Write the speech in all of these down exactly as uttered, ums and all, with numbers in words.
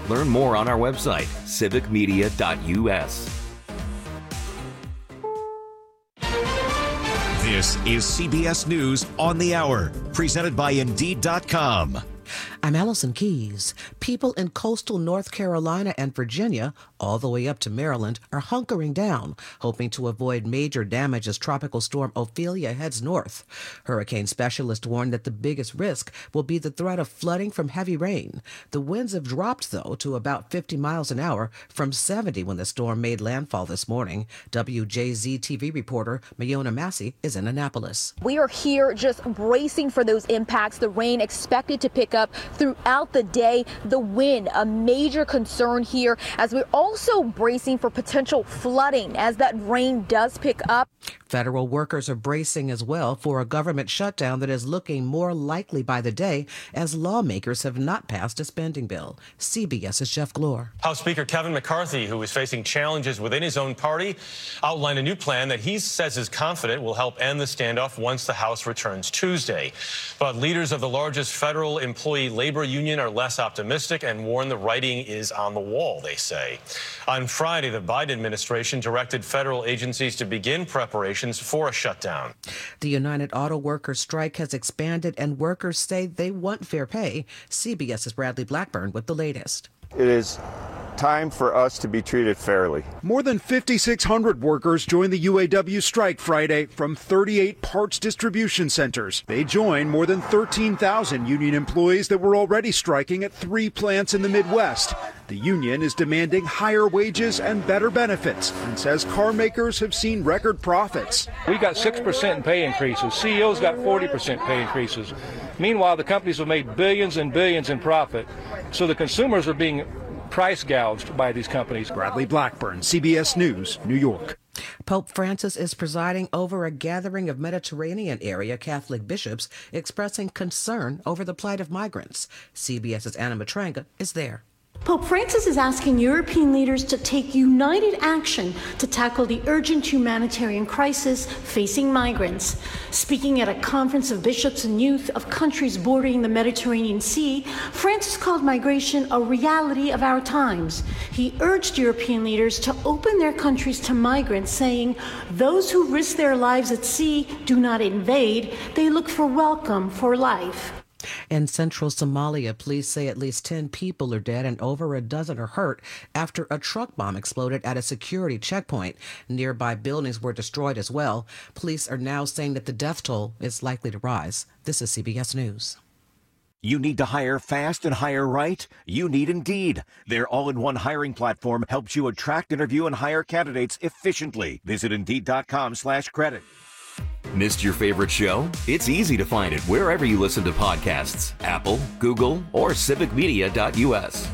Learn more on our website, civic media dot u s. This is C B S News on the Hour, presented by Indeed dot com. I'm Allison Keyes. People in coastal North Carolina and Virginia, all the way up to Maryland, are hunkering down, hoping to avoid major damage as Tropical Storm Ophelia heads north. Hurricane specialists warn that the biggest risk will be the threat of flooding from heavy rain. The winds have dropped, though, to about fifty miles an hour from seventy when the storm made landfall this morning. W J Z T V reporter Mayona Massey is in Annapolis. We are here just bracing for those impacts. The rain expected to pick up throughout the day. The wind, a major concern here, as we're also bracing for potential flooding as that rain does pick up. Federal workers are bracing as well for a government shutdown that is looking more likely by the day as lawmakers have not passed a spending bill. CBS's Jeff Glor. House Speaker Kevin McCarthy, who is facing challenges within his own party, outlined a new plan that he says is confident will help end the standoff once the House returns Tuesday. But leaders of the largest federal employee labor union are less optimistic and warn the writing is on the wall, they say. On Friday, the Biden administration directed federal agencies to begin preparations for a shutdown. The United Auto Workers strike has expanded and workers say they want fair pay. CBS's Bradley Blackburn with the latest. It is time for us to be treated fairly. More than fifty-six hundred workers joined the U A W strike Friday from thirty-eight parts distribution centers. They joined more than thirteen thousand union employees that were already striking at three plants in the Midwest. The union is demanding higher wages and better benefits and says car makers have seen record profits. We got six percent in pay increases. C E Os got forty percent pay increases. Meanwhile, the companies have made billions and billions in profit. So the consumers are being price gouged by these companies. Bradley Blackburn, C B S News, New York. Pope Francis is presiding over a gathering of Mediterranean area Catholic bishops expressing concern over the plight of migrants. CBS's Anna Matranga is there. Pope Francis is asking European leaders to take united action to tackle the urgent humanitarian crisis facing migrants. Speaking at a conference of bishops and youth of countries bordering the Mediterranean Sea, Francis called migration a reality of our times. He urged European leaders to open their countries to migrants, saying, "Those who risk their lives at sea do not invade, they look for welcome for life." In central Somalia, police say at least ten people are dead and over a dozen are hurt after a truck bomb exploded at a security checkpoint. Nearby buildings were destroyed as well. Police are now saying that the death toll is likely to rise. This is C B S News. You need to hire fast and hire right? You need Indeed. Their all-in-one hiring platform helps you attract, interview, and hire candidates efficiently. Visit Indeed dot com slash credit. Missed your favorite show? It's easy to find it wherever you listen to podcasts. Apple, Google, or civic media dot u s.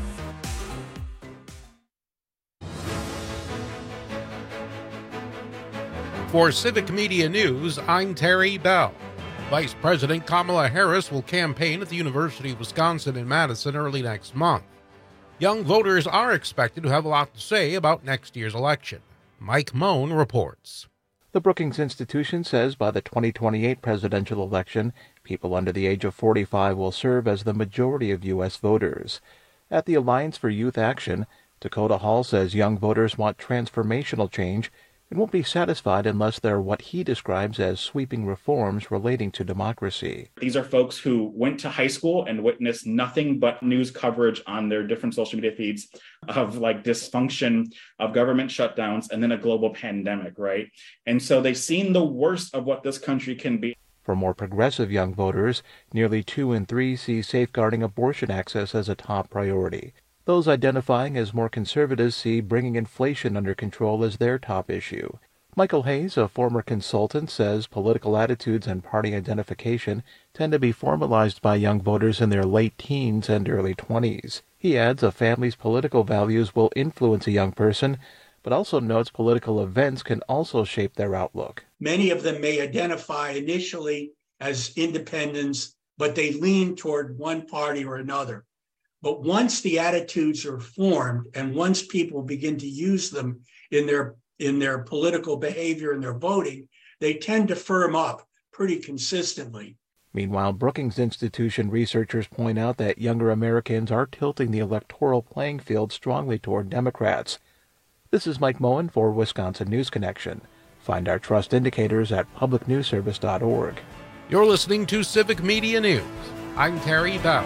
For Civic Media News, I'm Terry Bell. Vice President Kamala Harris will campaign at the University of Wisconsin in Madison early next month. Young voters are expected to have a lot to say about next year's election. Mike Moan reports. The Brookings Institution says by the twenty twenty-eight presidential election, people under the age of forty-five will serve as the majority of U S voters. At the Alliance for Youth Action, Dakota Hall says young voters want transformational change and won't be satisfied unless there are what he describes as sweeping reforms relating to democracy. These are folks who went to high school and witnessed nothing but news coverage on their different social media feeds of like dysfunction, of government shutdowns, and then a global pandemic, right? And so they've seen the worst of what this country can be. For more progressive young voters, nearly two in three see safeguarding abortion access as a top priority. Those identifying as more conservatives see bringing inflation under control as their top issue. Michael Hayes, a former consultant, says political attitudes and party identification tend to be formalized by young voters in their late teens and early twenties. He adds a family's political values will influence a young person, but also notes political events can also shape their outlook. Many of them may identify initially as independents, but they lean toward one party or another. But once the attitudes are formed and once people begin to use them in their in their political behavior and their voting, they tend to firm up pretty consistently. Meanwhile, Brookings Institution researchers point out that younger Americans are tilting the electoral playing field strongly toward Democrats. This is Mike Moen for Wisconsin News Connection. Find our trust indicators at public news service dot org. You're listening to Civic Media News. I'm Terry Bell.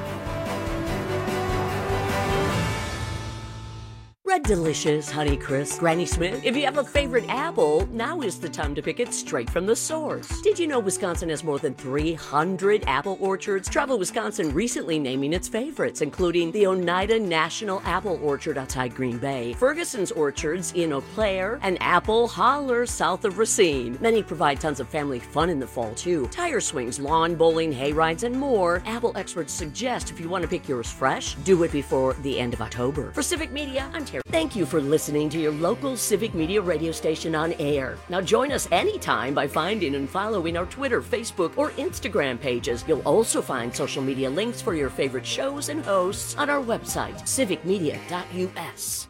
Red Delicious, Honeycrisp, Granny Smith. If you have a favorite apple, now is the time to pick it straight from the source. Did you know Wisconsin has more than three hundred apple orchards? Travel Wisconsin recently naming its favorites, including the Oneida National Apple Orchard outside Green Bay, Ferguson's Orchards in Eau Claire, and Apple Holler south of Racine. Many provide tons of family fun in the fall, too. Tire swings, lawn bowling, hay rides, and more. Apple experts suggest if you want to pick yours fresh, do it before the end of October. For Civic Media, I'm Terry. Thank you for listening to your local Civic Media radio station on air. Now join us anytime by finding and following our Twitter, Facebook, or Instagram pages. You'll also find social media links for your favorite shows and hosts on our website, civic media dot u s.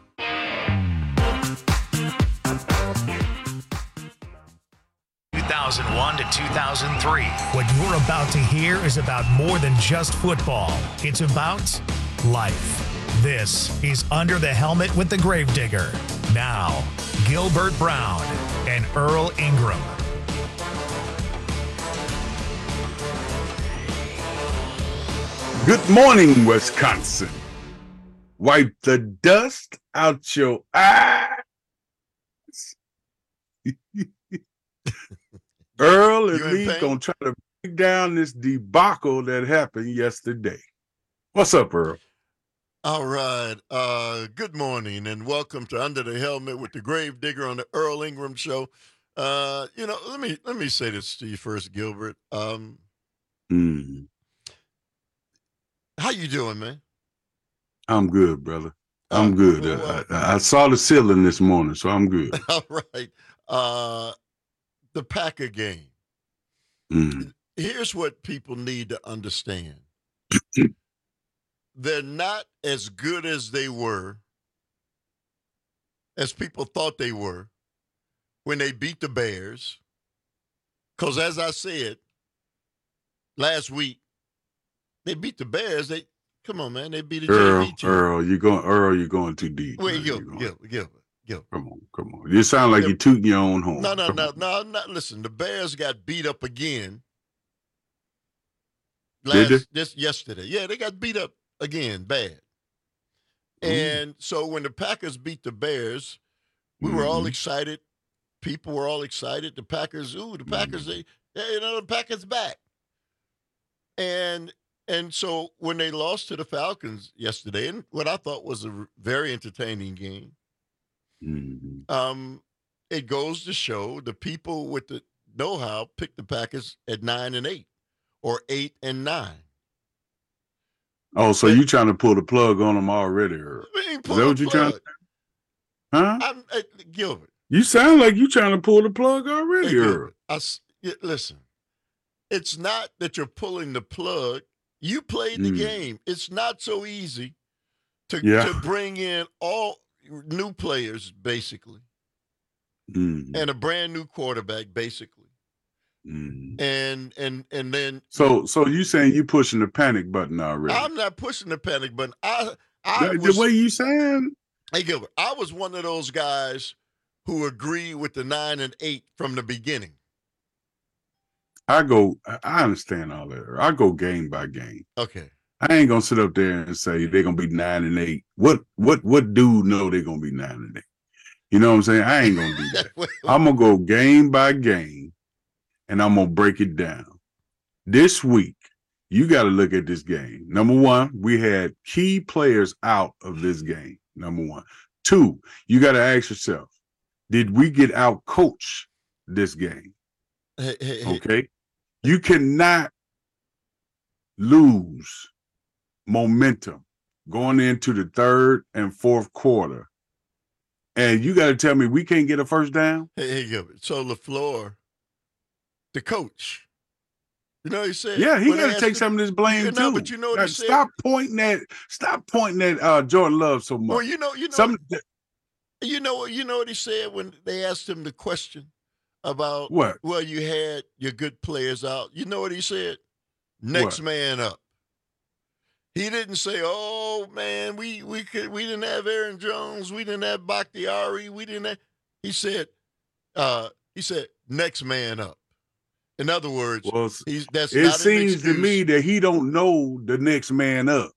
two thousand one to two thousand three. What you're about to hear is about more than just football. It's about life. This is Under the Helmet with the Gravedigger. Now, Gilbert Brown and Earl Ingram. Good morning, Wisconsin. Wipe the dust out your eyes. Earl and me gonna try to break down this debacle that happened yesterday. What's up, Earl? All right. Uh, good morning and welcome to Under the Helmet with the Gravedigger on the Earl Ingram Show. Uh, you know, let me let me say this to you first, Gilbert. Um, mm. How you doing, man? I'm good, brother. I'm good. Well, I, I saw the ceiling this morning, so I'm good. All right. Uh, the Packer game. Mm. Here's what people need to understand. They're not as good as they were, as people thought they were, when they beat the Bears. Because as I said last week, they beat the Bears. They come on, man. They beat the Earl, J V team. Earl, you're going. Earl, you're going too deep. Wait, Gilbert, Gilbert, Gilbert, Gilbert. Come on, come on. You sound like you're tooting your own horn. No, no, come no, on. no, no. Listen, the Bears got beat up again. Did Last, they? Just yesterday. Yeah, they got beat up again, bad. And so when the Packers beat the Bears, we were all Mhm. excited. People were all excited. The Packers, ooh, the Packers, they, they, you know, the Packers back. And and so when they lost to the Falcons yesterday, and what I thought was a very entertaining game, Mhm. um, it goes to show the people with the know-how picked the Packers at nine and eight, or eight and nine. Oh, so you trying to pull the plug on them already, Earl? We ain't Is pull that the what you trying? plug. Huh? I'm, uh, Gilbert. You sound like you trying to pull the plug already, Hey, Earl. Gilbert, I s- yeah, listen, it's not that you're pulling the plug. You played the Mm. game. It's not so easy to, Yeah. to bring in all new players, basically, Mm. and a brand new quarterback, basically. Mm. And and and then So, so you saying you pushing the panic button already? I'm not pushing the panic button. I I the, was, the way you saying? Hey Gilbert, I was one of those guys who agree with the nine and eight from the beginning. I go. I understand all that. Earl. I go game by game. Okay. I ain't gonna sit up there and say they're gonna be nine and eight. What what what dude know they're gonna be nine and eight? You know what I'm saying? I ain't gonna do that. I'm gonna go game by game, and I'm gonna break it down. This week, you got to look at this game. Number one, we had key players out of this game. Number one. Two, you got to ask yourself, did we get out coached this game? Hey, hey, hey. Okay. You cannot lose momentum going into the third and fourth quarter. And you got to tell me we can't get a first down? Hey, hey, Gilbert. So LaFleur, the coach, you know what he said? Yeah, he When they got to asked take him- some of this blame You too. know, but you know what Now, he said? stop pointing at stop pointing at uh, Jordan Love so much. Well, you know, you know, Some you know, you know what he said when they asked him the question about What? Well, you had your good players out. You know what he said? Next What? man up. He didn't say, "Oh man, we we could we didn't have Aaron Jones, we didn't have Bakhtiari, we didn't have." He said, uh, he said, "Next man up." In other words, Well, he's that's it not an seems excuse. to me that he don't know the next man up.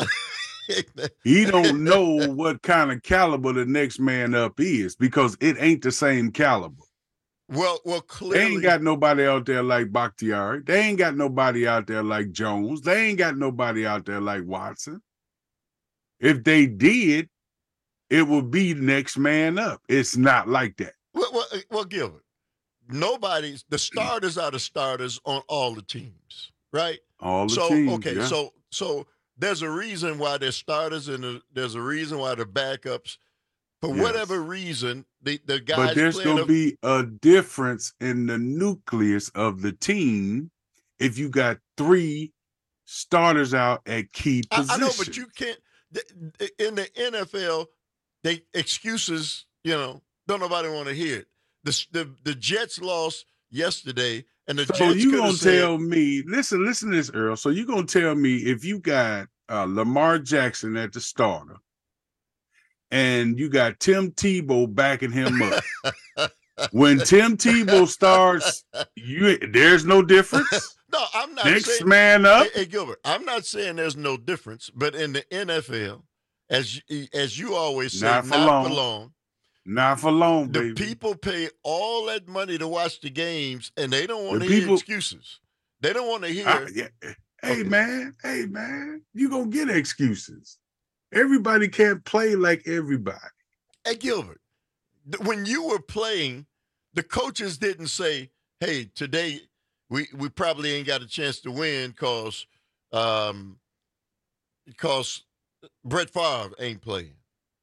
He don't know what kind of caliber the next man up is because it ain't the same caliber. Well, well, They clearly, ain't got nobody out there like Bakhtiari. They ain't got nobody out there like Jones. They ain't got nobody out there like Watson. If they did, it would be next man up. It's not like that. well, well, uh, well, Gilbert, nobody's the starters are the starters on all the teams, right? All the so, teams, okay, yeah. so so there's a reason why they're starters and a, there's a reason why they're backups. For Yes. whatever reason, the, the guys But there's playing going to a- be a difference in the nucleus of the team if you got three starters out at key I, I positions. know, but you can't. th- th- In the N F L, they excuses. You know, don't nobody want to hear it. The, the the Jets lost yesterday, and the So Jets you could gonna have said, tell me? Listen, listen to this, Earl. So you gonna tell me if you got uh, Lamar Jackson at the starter, and you got Tim Tebow backing him up. When Tim Tebow starts, you there's no difference. No, I'm not Next saying, man up. Hey, hey, Gilbert, I'm not saying there's no difference, but in the N F L, as you- as you always say, Not not, for long. for long. Not for long, The baby. people pay all that money to watch the games, and they don't want The to hear people- excuses. They don't want to hear. I- yeah. Hey man, hey man, you gonna get excuses. Everybody can't play like everybody. Hey, Gilbert, th- when you were playing, the coaches didn't say, "Hey, today we we probably ain't got a chance to win because um because Brett Favre ain't playing,"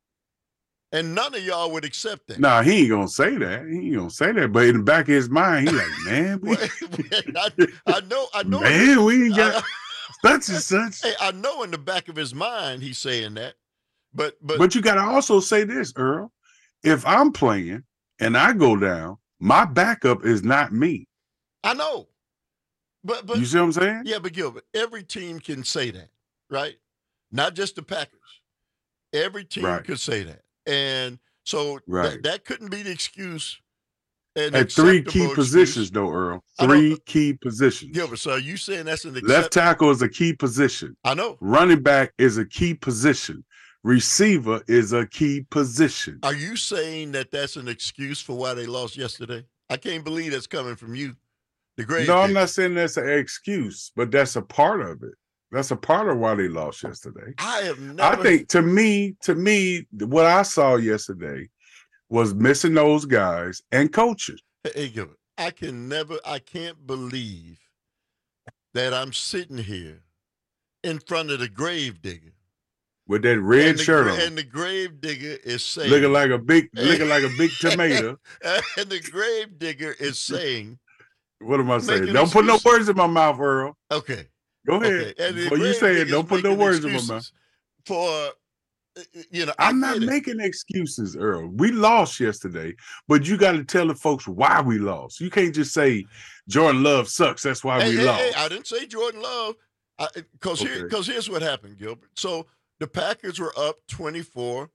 and none of y'all would accept that. Nah, he ain't gonna say that. He ain't gonna say that. But in the back of his mind, he like, man, we, I, I know, I know, man, we ain't got I- such and such. Hey, I know in the back of his mind he's saying that, but but But you gotta also say this, Earl. If I'm playing and I go down, my backup is not me. I know. But but You see what I'm saying? Yeah, but Gilbert, every team can say that, right? Not just the Packers. Every team Right. could say that. And so th- Right. that couldn't be the excuse. An At three acceptable key excuse. positions, though, Earl. I know- Three key positions. Gilbert, so are you saying that's an Left accept- tackle is a key position. I know. Running back is a key position. Receiver is a key position. Are you saying that that's an excuse for why they lost yesterday? I can't believe that's coming from you. The grave No, I'm digger. not saying that's an excuse, but that's a part of it. That's a part of why they lost yesterday. I have never I think to me, to me, what I saw yesterday was missing those guys and coaches. Hey, Gilbert, I can never, I can't believe that I'm sitting here in front of the grave digger. With that red and the, shirt gra- on, And the grave digger is saying, looking like a big, looking like a big tomato. and the grave digger is saying, What am I saying? Making Don't put no excuses. words in my mouth, Earl. okay. Go ahead. Okay. And the Before you grave say it, digger's don't put no making words in my mouth. excuses For, uh, you know, I I'm not get it. making excuses, Earl. We lost yesterday, but you got to tell the folks why we lost. You can't just say Jordan Love sucks. That's why Hey, we hey, lost. hey, I didn't say Jordan Love. Because here, Okay. because here's what happened, Gilbert. So the Packers were up twenty-four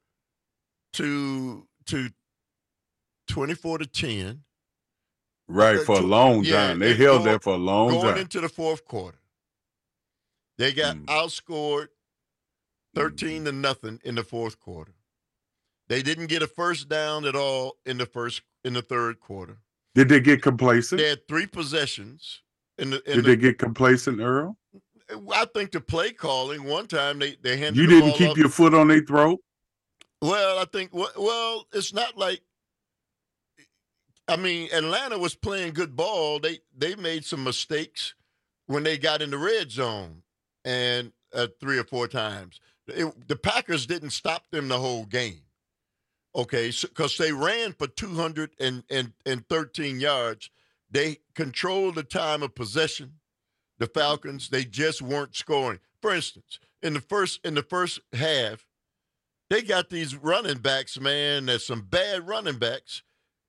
to to twenty-four to ten. Right, Uh, for a tw- long yeah, time. They and held going- that for a long Going time. into the fourth quarter, they got Mm. outscored thirteen to nothing in the fourth quarter. They didn't get a first down at all in the first in the third quarter. Did they get complacent? They had three possessions in the. In Did the they get complacent, Earl? I think the play calling one time they they handed You the didn't ball keep off. your foot on their throat? Well, I think well, well, it's not like. I mean, Atlanta was playing good ball. They they made some mistakes when they got in the red zone, and uh, three or four times. It, the Packers didn't stop them the whole game. Okay, because they ran for two hundred thirteen yards. They controlled the time of possession. The Falcons, they just weren't scoring. For instance, in the first in the first half, they got these running backs, man. There's some bad running backs.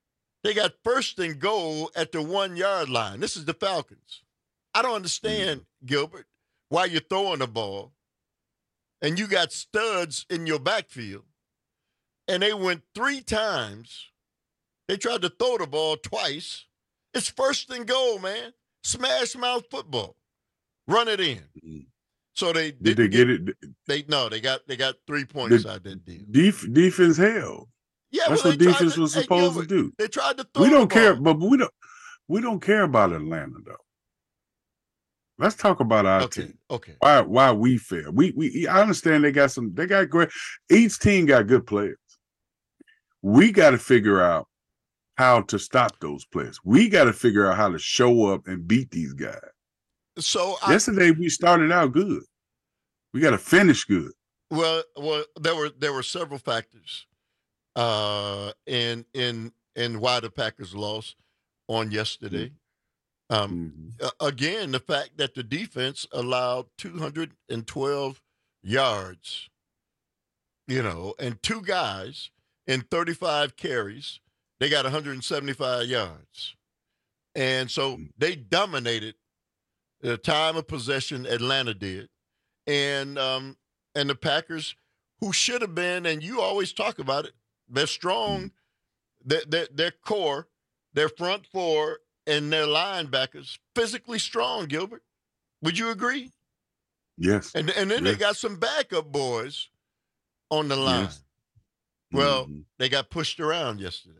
They got first and goal at the one-yard line. This is the Falcons. I don't understand, mm-hmm. Gilbert, why you're throwing the ball, and you got studs in your backfield, and they went three times. They tried to throw the ball twice. It's first and goal, man. Smash mouth football. Run it in. Mm-hmm. So they did they get, get it? They no, they got they got three points out that deal. Def, defense held. Yeah, that's well, what defense to, was supposed hey, to do. They tried to throw. We don't the care, ball. but we don't. We don't care about Atlanta though. Let's talk about our okay, team. Okay. Why why we fail? We we I understand they got some. They got great. Each team got good players. We got to figure out how to stop those players. We got to figure out how to show up and beat these guys. So I, yesterday we started out good. We got to finish good. Well, well, there were there were several factors, uh, in in in why the Packers lost on yesterday. Um, mm-hmm. uh, again, the fact that the defense allowed two hundred twelve yards, you know, and two guys in thirty-five carries, they got one hundred seventy-five yards, and so they dominated the time of possession. Atlanta did. And um, and the Packers, who should have been, and you always talk about it, they're strong, their, their, their core, their front four, and their linebackers, physically strong, Gilbert. Would you agree? Yes. And, and then yes. they got some backup boys on the line. Yes. Well, mm-hmm. they got pushed around yesterday.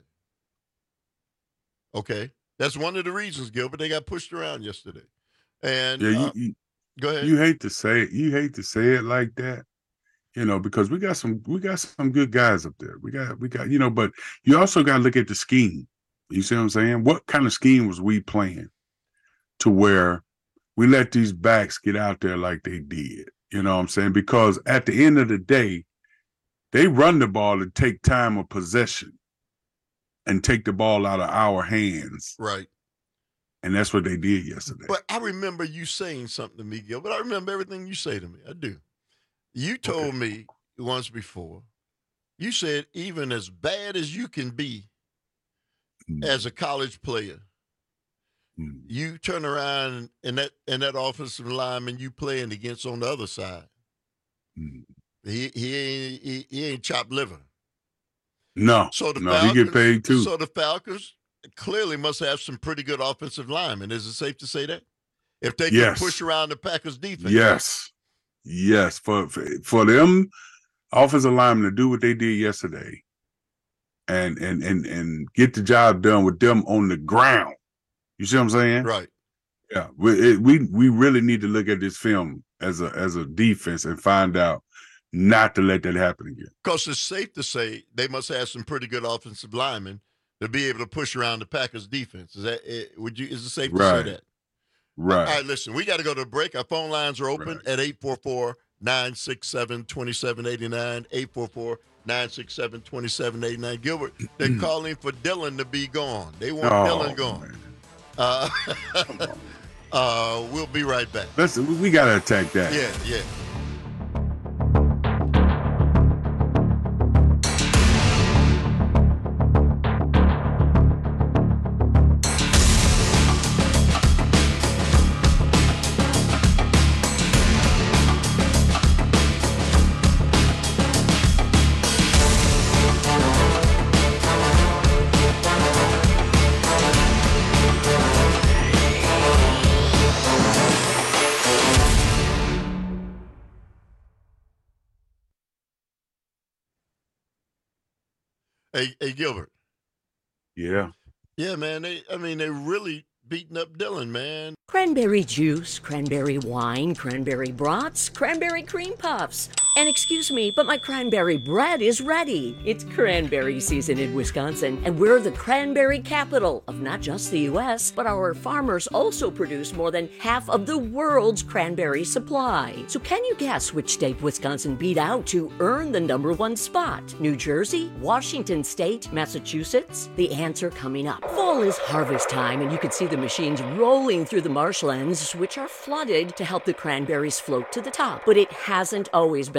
Okay. That's one of the reasons, Gilbert, they got pushed around yesterday. And yeah, you, uh, you go ahead. You hate to say it. You hate to say it like that, you know, because we got some we got some good guys up there. We got we got you know, but you also got to look at the scheme. You see what I'm saying? What kind of scheme was we playing to where we let these backs get out there like they did? You know what I'm saying? Because at the end of the day, they run the ball and take time of possession and take the ball out of our hands. Right. And that's what they did yesterday. But I remember you saying something to me, Gil, but I remember everything you say to me. I do. You told okay. me once before, you said even as bad as you can be mm. as a college player, mm. you turn around and that and that offensive lineman you playing against on the other side, mm. he he ain't he, he ain't chopped liver. No, so the no, Falcons, he get paid too. So the Falcons clearly must have some pretty good offensive linemen. Is it safe to say that? If they yes. can push around the Packers defense. Yes. Yes. For, for for them offensive linemen to do what they did yesterday and and and and get the job done with them on the ground. You see what I'm saying? Right. Yeah. We it, we we really need to look at this film as a as a defense and find out not to let that happen again. Because it's safe to say they must have some pretty good offensive linemen to be able to push around the Packers defense. Is that would you? Is it safe to right. say that? Right. All right. Listen, we got to go to a break. Our phone lines are open right. at eight four four, nine six seven, two seven eight nine. eight four four, nine six seven, two seven eight nine. Gilbert, they're calling for Dylan to be gone. They want oh, Dylan gone. Uh, uh, we'll be right back. Listen, we got to attack that. Yeah. Yeah. Hey, hey, Gilbert. Yeah. Yeah, man. They, I mean, they really beating up Dylan, man. Cranberry juice, cranberry wine, cranberry brats, cranberry cream puffs. And excuse me, but my cranberry bread is ready. It's cranberry season in Wisconsin, and we're the cranberry capital of not just the U S, but our farmers also produce more than half of the world's cranberry supply. So can you guess which state Wisconsin beat out to earn the number one spot? New Jersey, Washington State, Massachusetts? The answer coming up. Fall is harvest time, and you can see the machines rolling through the marshlands, which are flooded to help the cranberries float to the top. But it hasn't always been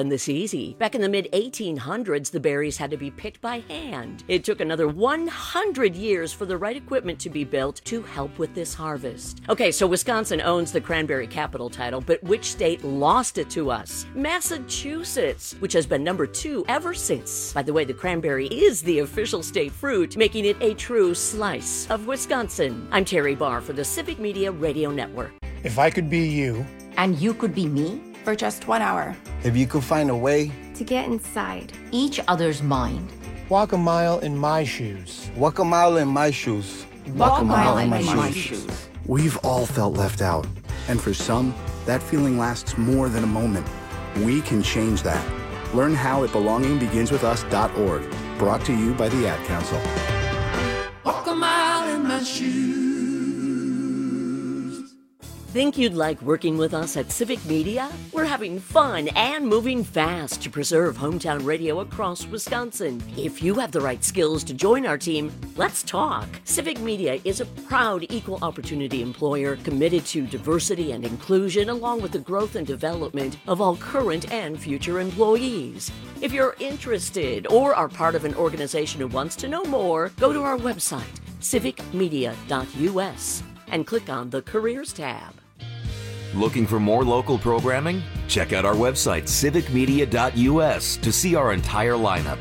been this easy. Back in the mid eighteen hundreds, the berries had to be picked by hand. It took another one hundred years for the right equipment to be built to help with this harvest. Okay, so Wisconsin owns the cranberry capital title, but which state lost it to us? Massachusetts, which has been number two ever since. By the way, the cranberry is the official state fruit, making it a true slice of Wisconsin. I'm Terry Barr for the Civic Media Radio Network. If I could be you, and you could be me, for just one hour. If you could find a way to get inside each other's mind. Walk a mile in my shoes. Walk a mile in my shoes. Walk, Walk a mile, mile in my, my shoes. shoes. We've all felt left out. And for some, that feeling lasts more than a moment. We can change that. Learn how at belonging begins with us dot org. Brought to you by the Ad Council. Walk a mile in my shoes. Think you'd like working with us at Civic Media? We're having fun and moving fast to preserve hometown radio across Wisconsin. If you have the right skills to join our team, let's talk. Civic Media is a proud equal opportunity employer committed to diversity and inclusion, along with the growth and development of all current and future employees. If you're interested or are part of an organization who wants to know more, go to our website, civic media dot u s, and click on the Careers tab. Looking for more local programming? Check out our website, civic media dot u s, to see our entire lineup.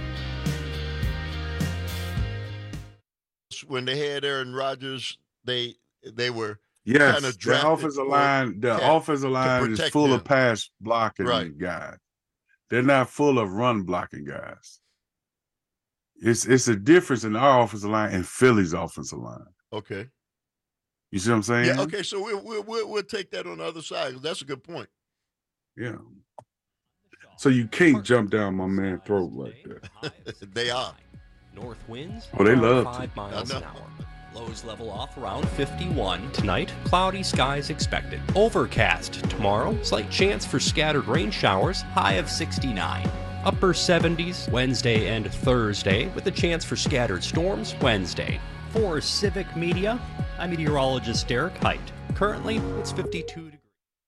When they had Aaron Rodgers, they they were yes, kind of the offensive line. The yeah, offensive line is full them. of pass blocking right. guys. They're not full of run blocking guys. It's it's a difference in our offensive line and Philly's offensive line. Okay. You see what I'm saying? Yeah. Okay. So we'll we'll we'll, we'll take that on the other side. That's a good point. Yeah. So you can't jump down my man's throat like that. They are. North winds. Oh, they love five to. miles an hour. Lows level off around fifty-one. Tonight, cloudy skies expected. Overcast tomorrow. Slight chance for scattered rain showers. High of sixty-nine. Upper seventies Wednesday and Thursday, with a chance for scattered storms Wednesday. For Civic Media, I'm meteorologist Derek Height. Currently, it's fifty-two degrees.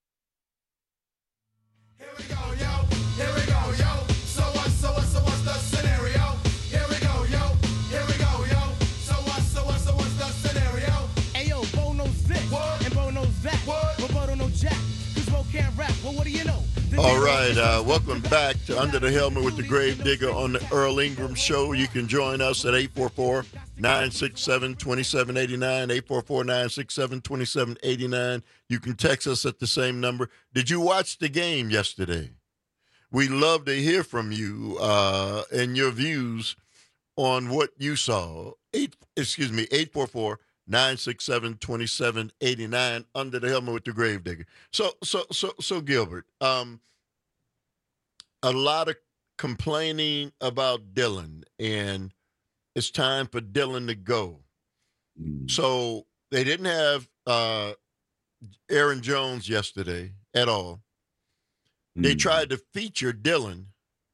Here we go, yo. Here we go, yo. So what, so what, so what's the scenario? Here we go, yo. Here we go, yo. So what, so what, so what's the scenario? Hey, yo, Bo knows this, what? and Bo knows that. What? But Bo don't know jack, because Bo can't rap. Well, what do you know? All right, uh, welcome back to Under the Helmet with the Grave Digger on the Earl Ingram Show. You can join us at eight four four, nine six seven, two seven eight nine, eight four four, nine six seven, two seven eight nine. You can text us at the same number. Did you watch the game yesterday? We'd love to hear from you uh, and your views on what you saw. Eight, excuse me, eight four four, nine six seven, two seven eight nine. Under the Helmet with the Grave Digger. So, so, so, so, Gilbert, um, a lot of complaining about Dylan, and it's time for Dylan to go. Mm. So they didn't have uh, Aaron Jones yesterday at all. Mm. They tried to feature Dylan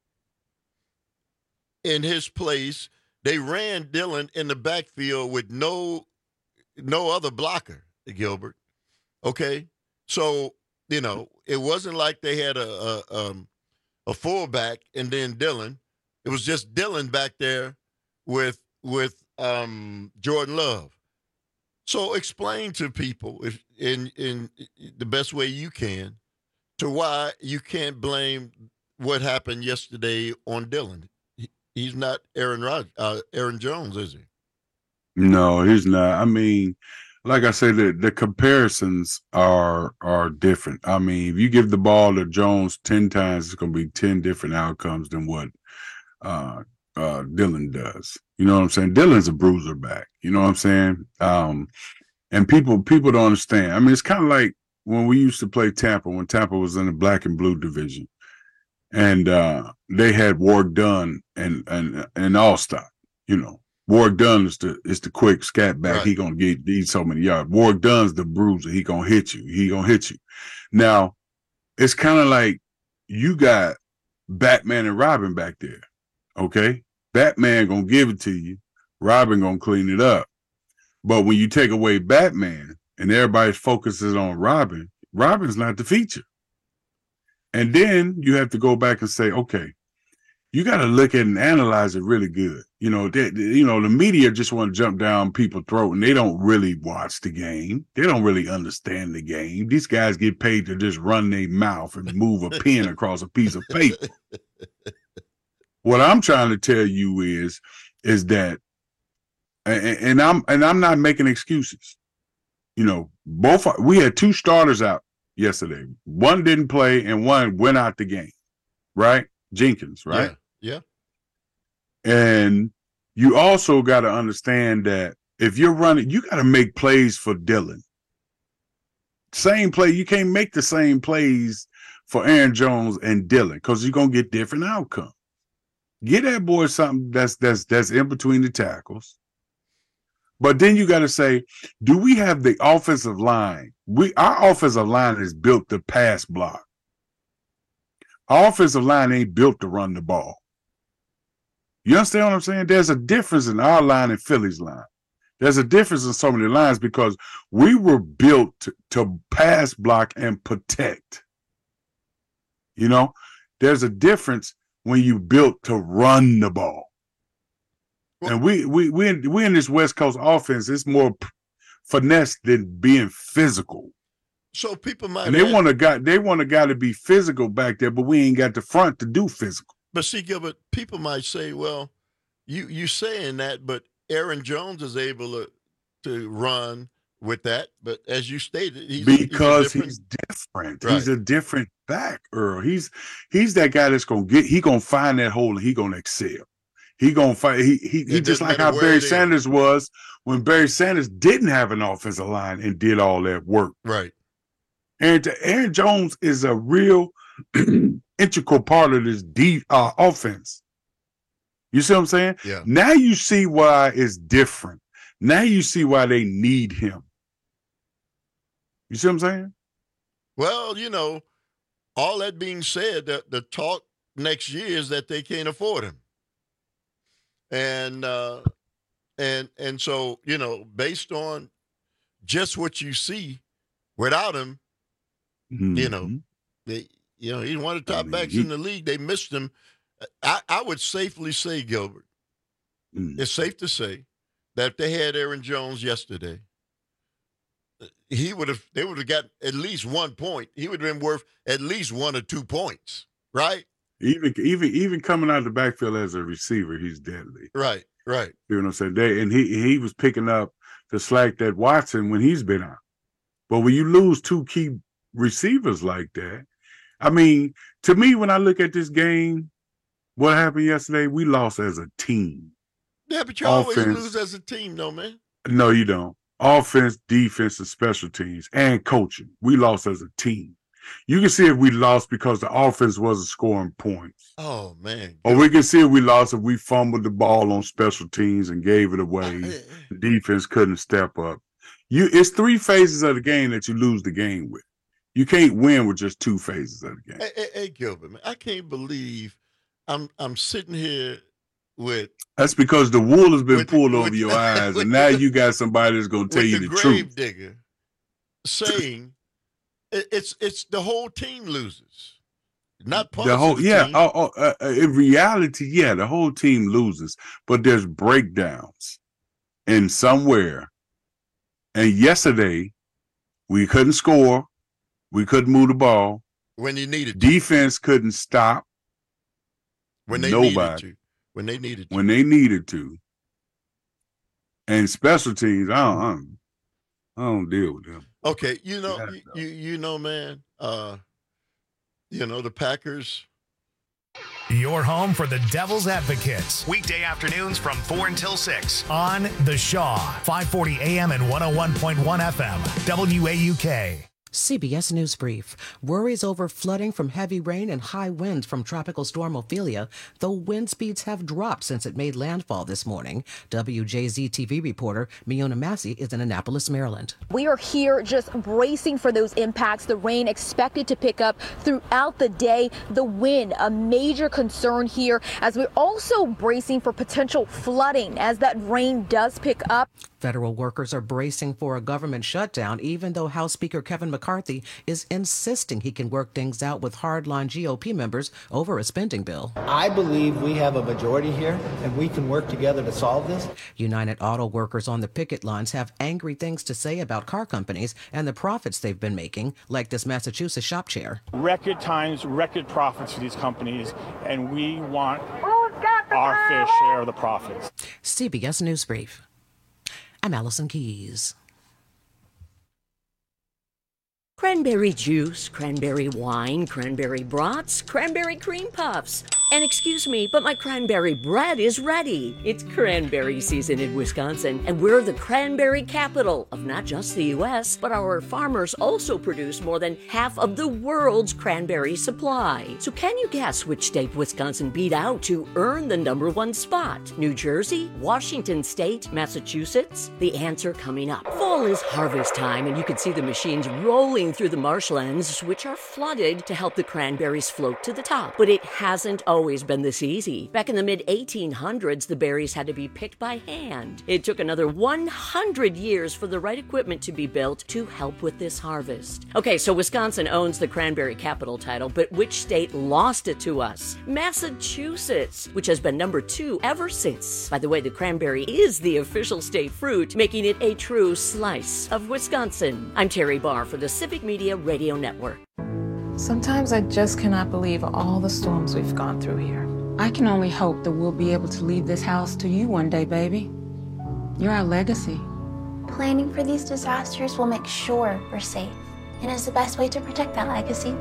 in his place. They ran Dylan in the backfield with no no other blocker, Gilbert. Okay? So, you know, it wasn't like they had a, a um, a fullback and then Dylan. It was just Dylan back there with with um, Jordan Love. So explain to people, if in in the best way you can, to why you can't blame what happened yesterday on Dylan. He, he's not Aaron Rod, uh, Aaron Jones, is he? No, he's not. I mean, like I said, the, the comparisons are are different. I mean, if you give the ball to Jones ten times, it's going to be ten different outcomes than what uh, uh, Dylan does. You know what I'm saying? Dylan's a bruiser back. You know what I'm saying? Um, and people people don't understand. I mean, it's kind of like when we used to play Tampa, when Tampa was in the black and blue division, and uh, they had Warrick Dunn and and and Allstott. You know, Warrick Dunn is the is the quick scat back. Right. He gonna get these so many yards. Warrick Dunn's the bruiser. He gonna hit you. He gonna hit you. Now, it's kind of like you got Batman and Robin back there. Okay, Batman gonna give it to you. Robin gonna clean it up. But when you take away Batman and everybody's focuses on Robin, Robin's not the feature. And then you have to go back and say, okay, you got to look at and analyze it really good. You know, they, you know, the media just want to jump down people's throat, and they don't really watch the game. They don't really understand the game. These guys get paid to just run their mouth and move a pen across a piece of paper. What I'm trying to tell you is, is that, and, and I'm and I'm not making excuses. You know, both we had two starters out yesterday. One didn't play, and one went out the game. Right, Jenkins. Right. Yeah. yeah. And you also got to understand that if you're running, you got to make plays for Dylan. Same play, you can't make the same plays for Aaron Jones and Dylan because you're gonna get different outcomes. Get that boy something that's that's that's in between the tackles. But then you got to say, do we have the offensive line? We our offensive line is built to pass block. Our offensive line ain't built to run the ball. You understand what I'm saying? There's a difference in our line and Philly's line. There's a difference in so many lines because we were built to, to pass block and protect. You know, there's a difference when you built to run the ball. Well, and we we we in, we in this West Coast offense, it's more p- finesse than being physical. So people might and they want a guy they want a guy to be physical back there, but we ain't got the front to do physical. But see, Gilbert, people might say, well, you you saying that, but Aaron Jones is able to, to run with that. But as you stated, he's because he's, he's different. Right. He's a different back, Earl. He's he's that guy that's gonna get. He gonna find that hole and he gonna excel. He gonna fight. He he, he just like how Barry Sanders was when Barry Sanders didn't have an offensive line and did all that work. Right. And Aaron Jones is a real integral part of this deep uh, offense. You see what I'm saying? Yeah. Now you see why it's different. Now you see why they need him. You see what I'm saying? Well, you know, all that being said, the, the talk next year is that they can't afford him. And uh, and and so, you know, based on just what you see without him, mm-hmm. you know, they, you know, he's one of the top I mean, backs he, in the league. They missed him. I, I would safely say, Gilbert, mm-hmm. it's safe to say that if they had Aaron Jones yesterday, he would have. They would have got at least one point. He would have been worth at least one or two points, right? Even even even coming out of the backfield as a receiver, he's deadly. Right, right. You know what I'm saying? They, and he he was picking up the slack that Watson when he's been out. But when you lose two key receivers like that, I mean, to me, when I look at this game, what happened yesterday, we lost as a team. Yeah, but you Offense, always lose as a team, though, man. No, you don't. Offense, defense, and special teams, and coaching. We lost as a team. You can see if we lost because the offense wasn't scoring points. Oh, man. Or we can see if we lost if we fumbled the ball on special teams and gave it away. The defense couldn't step up. You, it's three phases of the game that you lose the game with. You can't win with just two phases of the game. Hey, hey, hey Gilbert, man, I can't believe I'm I'm sitting here with. That's because the wool has been with, pulled with, over with, your eyes, and now you got somebody that's going to tell you the, the truth. Digger saying it, it's it's the whole team loses, not part the whole. of the yeah, team. oh, oh, uh, in reality, yeah, the whole team loses, but there's breakdowns in somewhere. And yesterday, we couldn't score. We couldn't move the ball. When you needed to. Defense couldn't stop. When they Nobody. needed to. When they needed to. When they needed to. And special teams, I don't, I don't, I don't deal with them. Okay, you know, you, you you know, man, uh, you know, the Packers. Your home for the Devil's Advocates. Weekday afternoons from four until six on The Shaw, five forty A M and one oh one point one F M, W A U K. C B S News Brief. Worries over flooding from heavy rain and high winds from Tropical Storm Ophelia, though wind speeds have dropped since it made landfall this morning. W J Z T V reporter Miona Massey is in Annapolis, Maryland. We are here just bracing for those impacts. The rain expected to pick up throughout the day. The wind, a major concern here, as we're also bracing for potential flooding as that rain does pick up. Federal workers are bracing for a government shutdown, even though House Speaker Kevin McCarthy McCarthy is insisting he can work things out with hardline G O P members over a spending bill. I believe we have a majority here, and we can work together to solve this. United Auto Workers on the picket lines have angry things to say about car companies and the profits they've been making, like this Massachusetts shop chair. Record times, record profits for these companies, and we want our fair share of the profits. C B S News Brief. I'm Allison Keys. Cranberry juice, cranberry wine, cranberry brats, cranberry cream puffs. And excuse me, but my cranberry bread is ready. It's cranberry season in Wisconsin, and we're the cranberry capital of not just the U S, but our farmers also produce more than half of the world's cranberry supply. So can you guess which state Wisconsin beat out to earn the number one spot? New Jersey, Washington State, Massachusetts? The answer coming up. Fall is harvest time, and you can see the machines rolling through the marshlands, which are flooded to help the cranberries float to the top. But it hasn't always been this easy. Back in the mid eighteen hundreds, the berries had to be picked by hand. It took another one hundred years for the right equipment to be built to help with this harvest. Okay, so Wisconsin owns the cranberry capital title, but which state lost it to us? Massachusetts, which has been number two ever since. By the way, the cranberry is the official state fruit, making it a true slice of Wisconsin. I'm Terry Barr for the Civic Media Radio Network. Sometimes I just cannot believe all the storms we've gone through here. I can only hope that we'll be able to leave this house to you one day, baby. You're our legacy. Planning for these disasters will make sure we're safe, and is the best way to protect that legacy.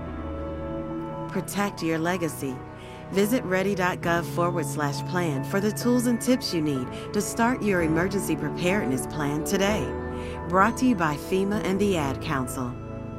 Protect your legacy. Visit ready.gov forward slash plan for the tools and tips you need to start your emergency preparedness plan today. Brought to you by FEMA and the Ad Council.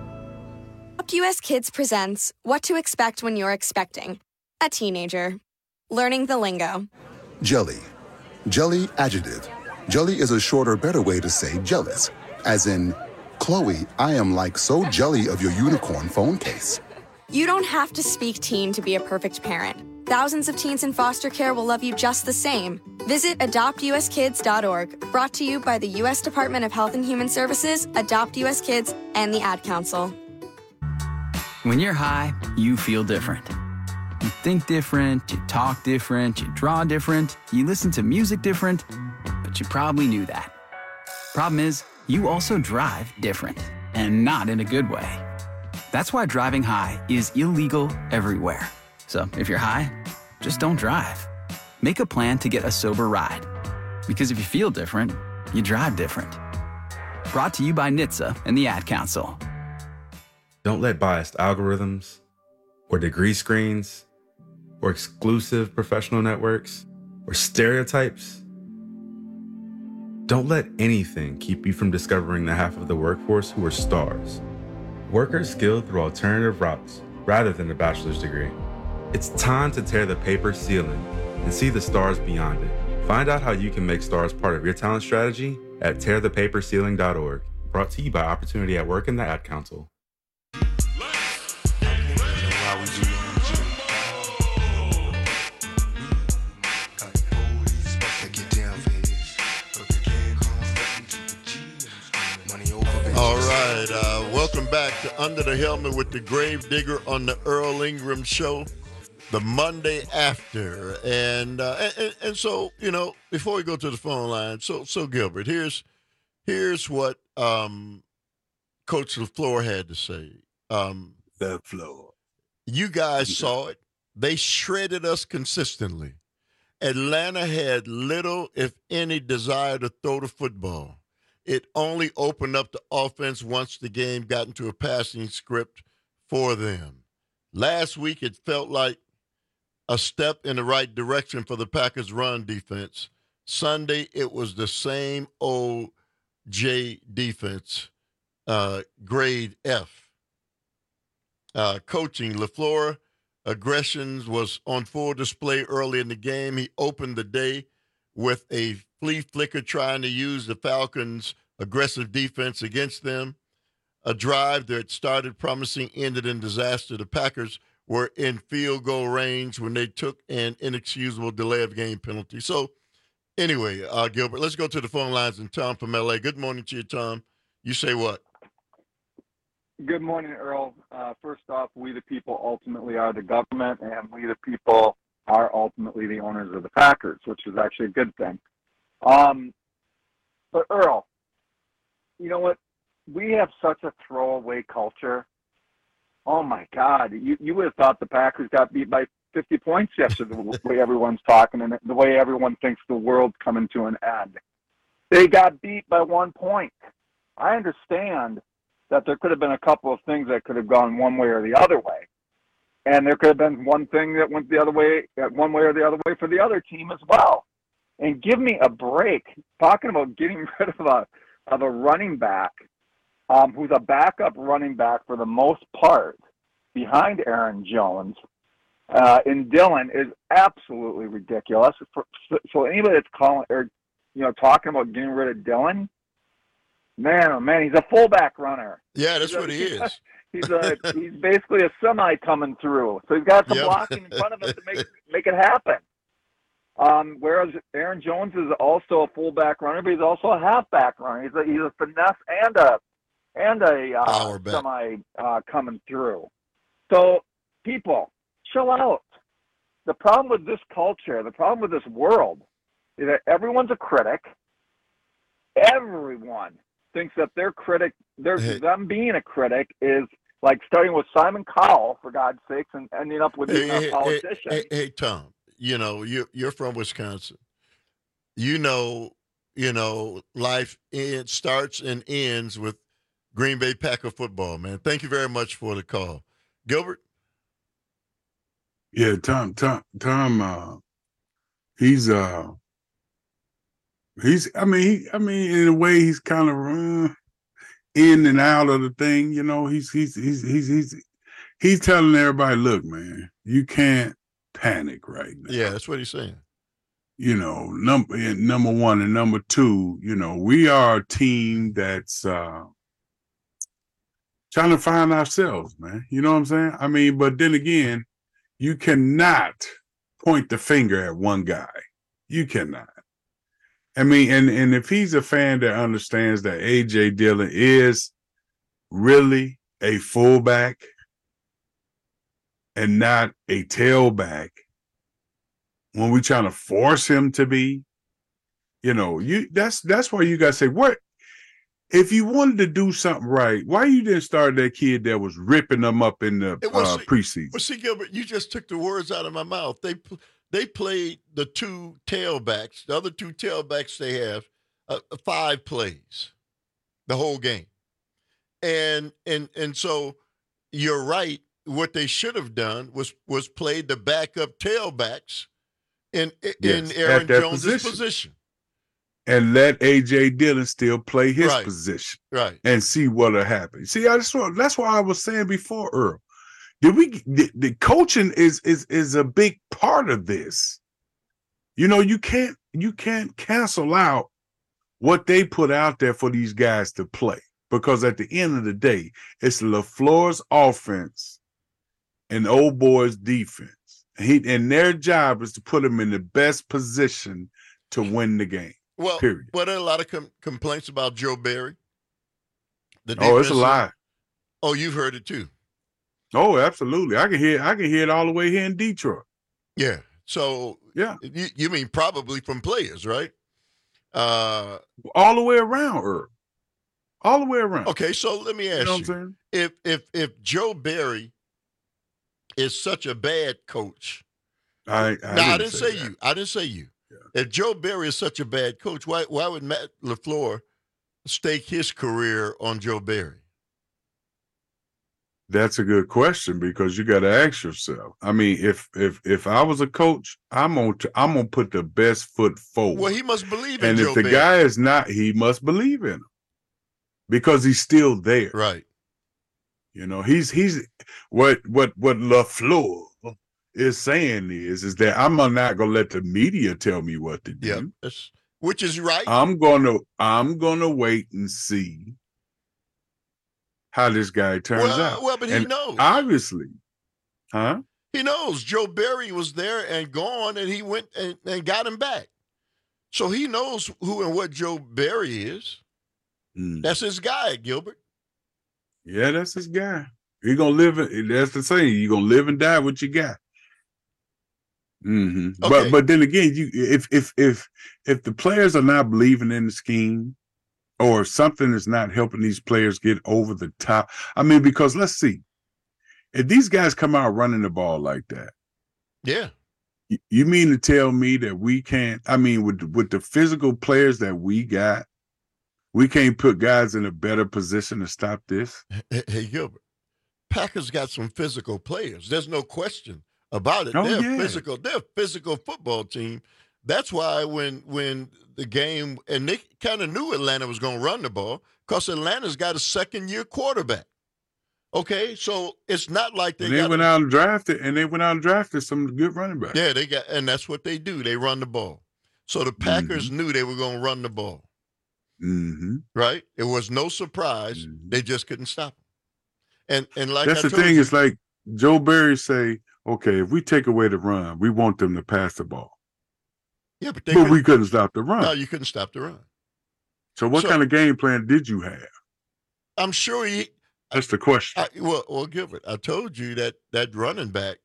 U S Kids presents What to Expect When You're Expecting a Teenager. Learning the lingo. Jelly. Jelly adjective. Jelly is a shorter, better way to say jealous. As in, Chloe, I am like so jelly of your unicorn phone case. You don't have to speak teen to be a perfect parent. Thousands of teens in foster care will love you just the same. Visit adopt u s kids dot org. Brought to you by the U S Department of Health and Human Services, Adopt U S Kids, and the Ad Council. When you're high, you feel different. You think different, you talk different, you draw different, you listen to music different, but you probably knew that. Problem is, you also drive different, and not in a good way. That's why driving high is illegal everywhere. So if you're high, just don't drive. Make a plan to get a sober ride. Because if you feel different, you drive different. Brought to you by N H T S A and the Ad Council. Don't let biased algorithms or degree screens or exclusive professional networks or stereotypes. Don't let anything keep you from discovering the half of the workforce who are stars. Workers skilled through alternative routes rather than a bachelor's degree. It's time to tear the paper ceiling and see the stars beyond it. Find out how you can make stars part of your talent strategy at tear the paper ceiling dot org. Brought to you by Opportunity at Work and the Ad Council. All right, uh, welcome back to Under the Helmet with the Grave Digger on the Earl Ingram Show, the Monday after, and uh, and, and so you know before we go to the phone line, so so Gilbert, here's here's what um, Coach LaFleur had to say. Um, the floor. You guys saw it. They shredded us consistently. Atlanta had little, if any, desire to throw the football. It only opened up the offense once the game got into a passing script for them. Last week, it felt like a step in the right direction for the Packers' run defense. Sunday, it was the same old J defense, uh, grade F. Uh, coaching, LaFleur, aggressions was on full display early in the game. He opened the day with a flea flicker trying to use the Falcons' aggressive defense against them. A drive that started promising ended in disaster. The Packers were in field goal range when they took an inexcusable delay of game penalty. So anyway, uh, Gilbert, let's go to the phone lines and Tom from L A. Good morning to you, Tom. You say what? Good morning, Earl. Uh, first off, we the people ultimately are the government, and we the people are ultimately the owners of the Packers, which is actually a good thing. Um, but Earl, you know what? We have such a throwaway culture. Oh my God! You you would have thought the Packers got beat by fifty points yesterday. The way everyone's talking and the way everyone thinks the world's coming to an end. They got beat by one point. I understand that there could have been a couple of things that could have gone one way or the other way. And there could have been one thing that went the other way, one way or the other way for the other team as well. And give me a break. Talking about getting rid of a, of a running back um, who's a backup running back for the most part behind Aaron Jones uh, in Dillon is absolutely ridiculous. For, so anybody that's calling or, you know, talking about getting rid of Dillon, man, oh man, he's a fullback runner. Yeah, that's he's what a, he is. He's a he's basically a semi coming through. So he's got some Yep. blocking in front of him to make make it happen. Um, whereas Aaron Jones is also a fullback runner, but he's also a halfback runner. He's a he's a finesse and a and a uh, semi uh, coming through. So people, chill out. The problem with this culture, the problem with this world, is that everyone's a critic. Everyone thinks that their critic, their Hey. them being a critic is like starting with Simon Cowell, for God's sakes, and ending up with being Hey, a hey, politician. hey, hey, Tom, you know, you, you're from Wisconsin. You know, you know, life it starts and ends with Green Bay Packer football, man. Thank you very much for the call. Gilbert? Yeah, Tom, Tom, Tom, uh, he's, uh, he's, I mean, he, I mean, in a way, he's kind of uh, in and out of the thing, you know, he's, he's, he's, he's, he's, he's telling everybody, look, man, you can't panic right now. Yeah, that's what he's saying. You know, number, number one and number two, you know, we are a team that's, uh, trying to find ourselves, man. You know what I'm saying? I mean, but then again, you cannot point the finger at one guy. You cannot. I mean, and, and if he's a fan that understands that A J Dillon is really a fullback and not a tailback, when we're trying to force him to be, you know, you that's that's why you gotta say, what if you wanted to do something right, why you didn't start that kid that was ripping them up in the It was- uh, preseason? Well, see, Gilbert, you just took the words out of my mouth. They they played the two tailbacks, the other two tailbacks they have, uh, five plays, the whole game, and and and so you're right. What they should have done was was played the backup tailbacks in in Yes, Aaron at that Jones' position. position. And let A J Dillon still play his Right. position, Right. and see what'll happen. See, I just want, that's why I was saying before, Earl. Did we the, the coaching is is is a big part of this. You know, you can't you can't cancel out what they put out there for these guys to play, because at the end of the day, it's LaFleur's offense and old boy's defense. He and their job is to put them in the best position to win the game. Well, Period. well, there are a lot of com- complaints about Joe Barry. The Oh, it's a defensive- lie. Oh, you've heard it too. Oh, absolutely. I can hear I can hear it all the way here in Detroit. Yeah. So yeah, you, you mean probably from players, right? Uh, all the way around, Earl. All the way around. Okay, so let me ask you, know what I'm saying? if if if Joe Barry is such a bad coach, I, I no, didn't I didn't say say, you. I didn't say you. If Joe Barry is such a bad coach, why why would Matt LaFleur stake his career on Joe Barry? That's a good question, because you got to ask yourself. I mean, if if if I was a coach, I'm gonna I'm gonna put the best foot forward. Well, he must believe in and Joe if the Barry. guy is not, he must believe in him, because he's still there. Right. You know, he's he's what what what LaFleur is saying is is that I'm not gonna let the media tell me what to do. Yeah, that's, which is right. I'm gonna I'm gonna wait and see how this guy turns Well, out. well, but he And knows. Obviously. Huh? He knows Joe Barry was there and gone, and he went and, and got him back. So he knows who and what Joe Barry is. Mm. That's his guy, Gilbert. Yeah, that's his guy. He gonna live. That's the saying. You gonna live and die what you got. Mm-hmm. Okay. But but then again, you if if if if the players are not believing in the scheme, or something is not helping these players get over the top. I mean, because let's see, if these guys come out running the ball like that, yeah, you, you mean to tell me that we can't? I mean, with with the physical players that we got, we can't put guys in a better position to stop this? Hey, hey Gilbert, Packers got some physical players. There's no question about it. Oh, they're yeah. physical. They're a physical football team. That's why when when the game, and they kind of knew Atlanta was going to run the ball because Atlanta's got a second-year quarterback. Okay, so it's not like they, And they got went a- out and drafted, and they went out and drafted some good running backs. Yeah, they got, and that's what they do. They run the ball. So the Packers knew they were going to run the ball. Mm-hmm. Right? It was no surprise. They just couldn't stop them. And and like That's I the told thing. you, It's like Joe Barry say, okay, if we take away the run, we want them to pass the ball. yeah, but they But couldn't- we couldn't stop the run. No, you couldn't stop the run. So what So- kind of game plan did you have? I'm sure he. That's the question. I, well, well, Gilbert, I told you that that running back,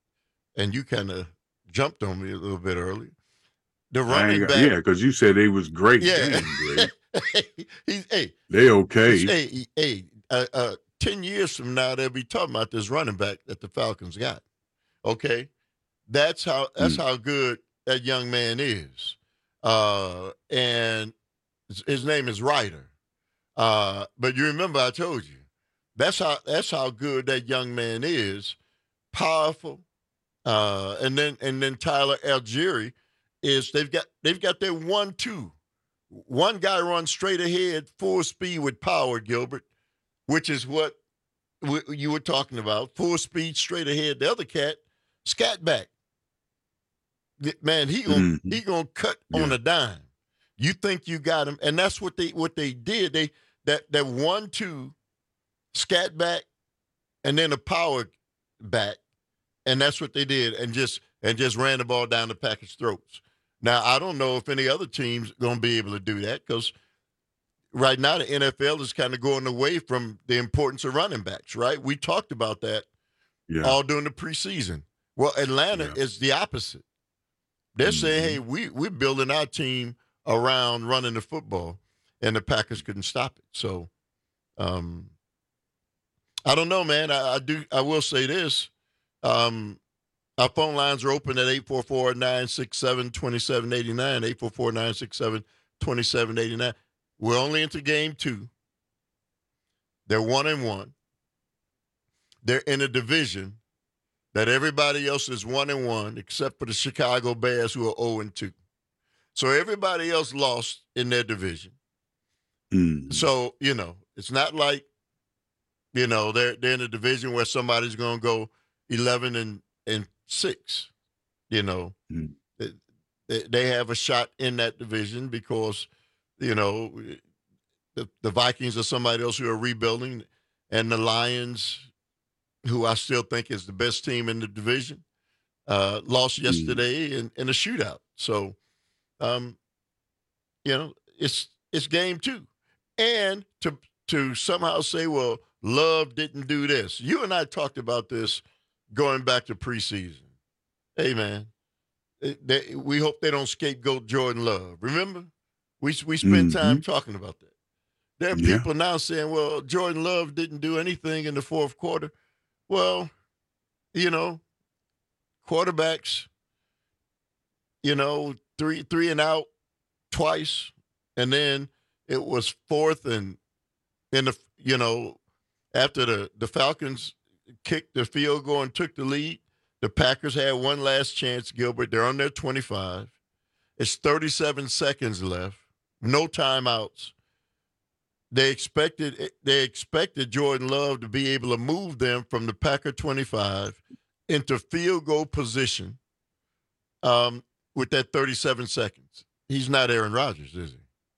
and you kind of jumped on me a little bit earlier. The I ain't running got- back, yeah, because you said they was great. yeah, They ain't great. he's hey, They okay. he's- hey, hey, uh, uh, ten years from now they'll be talking about this running back that the Falcons got. Okay, that's how that's Hmm. how good that young man is, uh, and his, his name is Ryder. Uh, but you remember I told you that's how that's how good that young man is, powerful, uh, and then and then Tyler Algieri is they've got they've got their one two. One guy runs straight ahead, full speed with power, Gilbert, which is what w- you were talking about. Full speed, straight ahead. The other cat, scat back. Th- Man, he gonna Mhm. he gonna cut on a dime. You think you got him, and that's what they what they did. They that that one two, scat back, and then a power back, and that's what they did, and just and just ran the ball down the Packers' throats. Now, I don't know if any other team's going to be able to do that because right now the N F L is kind of going away from the importance of running backs, right? We talked about that Yeah. all during the preseason. Well, Atlanta is the opposite. They're saying, hey, we, we're building our team around running the football, and the Packers couldn't stop it. So um, I don't know, man. I, I do. I will say this. Um, Our phone lines are open at eight four four, nine six seven, two seven eight nine, eight four four, nine six seven, two seven eight nine. We're only into game two. They're one and one. They're in a division that everybody else is one and one except for the Chicago Bears, who are zero and two. So everybody else lost in their division. Mm. So, you know, it's not like, you know, they're they're in a division where somebody's going to go eleven and and six. You know, Mm. they, they have a shot in that division because, you know, the, the Vikings are somebody else who are rebuilding, and the Lions, who I still think is the best team in the division, uh, lost yesterday in, in a shootout. So, um, you know, it's it's game two. And to to somehow say, well, Love didn't do this. You and I talked about this going back to preseason. Hey, man, they, they, we hope they don't scapegoat Jordan Love. Remember? We we spent time Mhm. talking about that. There are Yeah. people now saying, well, Jordan Love didn't do anything in the fourth quarter. Well, you know, quarterbacks, you know, three three and out twice, and then it was fourth and in the, you know, after the, the Falcons kicked the field goal and took the lead, the Packers had one last chance, Gilbert. They're on their twenty-five. It's thirty-seven seconds left, no timeouts. They expected they expected Jordan Love to be able to move them from the Packer twenty-five into field goal position um, with that thirty-seven seconds. He's not Aaron Rodgers, is he?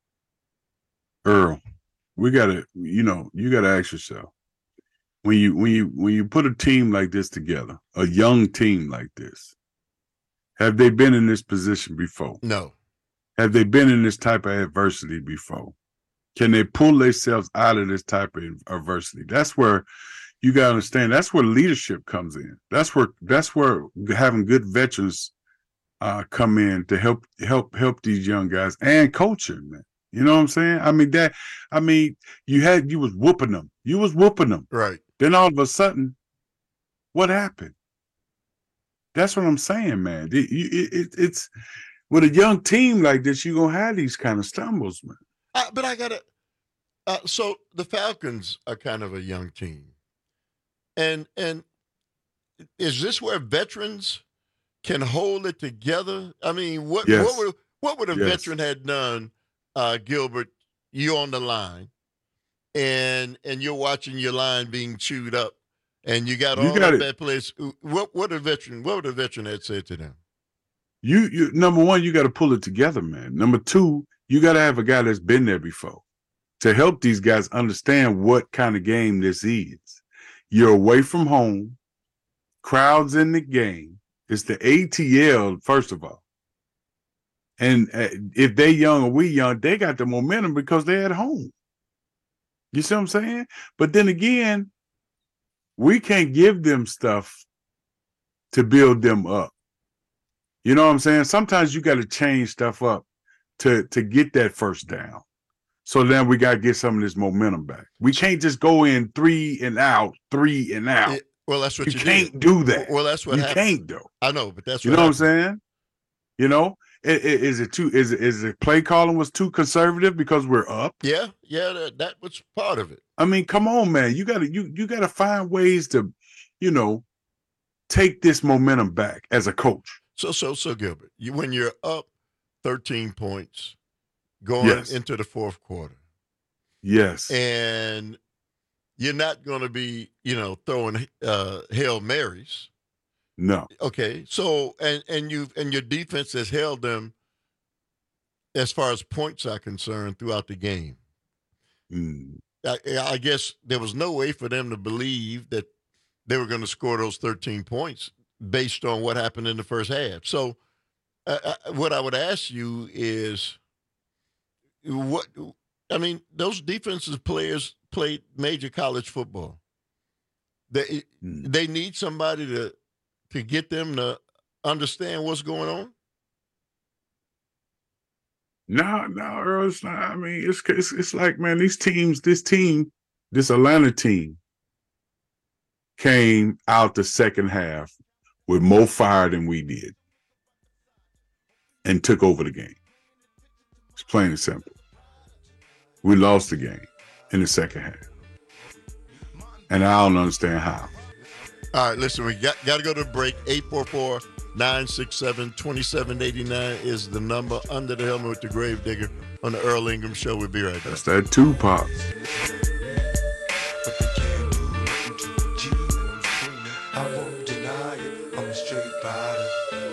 Earl, we gotta, you know, you gotta ask yourself, when you when you when you put a team like this together, a young team like this, have they been in this position before? No. Have they been in this type of adversity before? Can they pull themselves out of this type of adversity? That's where you got to understand. That's where leadership comes in. That's where that's where having good veterans uh, come in to help help help these young guys and coaching, man. You know what I'm saying? I mean that. I mean, you had you was whooping them. You was whooping them. Right. Then all of a sudden, what happened? That's what I'm saying, man. It, it, it, it's with a young team like this, you're gonna have these kind of stumbles, man. Uh, but I gotta. Uh, so the Falcons are kind of a young team, and and is this where veterans can hold it together? I mean, what Yes. what would what would a Yes. veteran had done, uh, Gilbert? You on the line, and and you're watching your line being chewed up, and you got You all got of it. that place. What what a veteran? What would a veteran had said to them? You you number one, you got to pull it together, man. Number two, you got to have a guy that's been there before to help these guys understand what kind of game this is. You're away from home, crowds in the game. It's the A T L, first of all. And uh, if they young or we young, they got the momentum because they're at home. You see what I'm saying? But then again, we can't give them stuff to build them up. You know what I'm saying? Sometimes you got to change stuff up to, to get that first down. So then we got to get some of this momentum back. We can't just go in three and out, three and out. It- well, that's what you, you can't did. do that. Well, that's what you happened. can't though. I know, but that's You what know happened. what I'm saying? You know, I- I- is it too? Is it is it play calling was too conservative because we're up? Yeah, yeah, that, that was part of it. I mean, come on, man. You gotta you you gotta find ways to, you know, take this momentum back as a coach. So, so, so, Gilbert, you, when you're up thirteen points going Yes. into the fourth quarter, Yes. and you're not going to be, you know, throwing uh, Hail Marys. No. Okay, so and and you and your defense has held them as far as points are concerned throughout the game. Mm. I, I guess there was no way for them to believe that they were going to score those thirteen points based on what happened in the first half. So, uh, uh, what I would ask you is, what I mean, those defensive players played major college football. They Mm. they need somebody to to get them to understand what's going on. No, no, Earl, it's not. I mean, it's, it's it's like, man, these teams, this team, this Atlanta team came out the second half with more fire than we did and took over the game. It's plain and simple. We lost the game in the second half. And I don't understand how. All right, listen, we got, got to go to the break. eight four four, nine six seven, two seven eight nine is the number. Under the Helmet with the Gravedigger on the Earl Ingram Show. We'll be right back. That's that Tupac. I won't deny it. I'm a straight rider.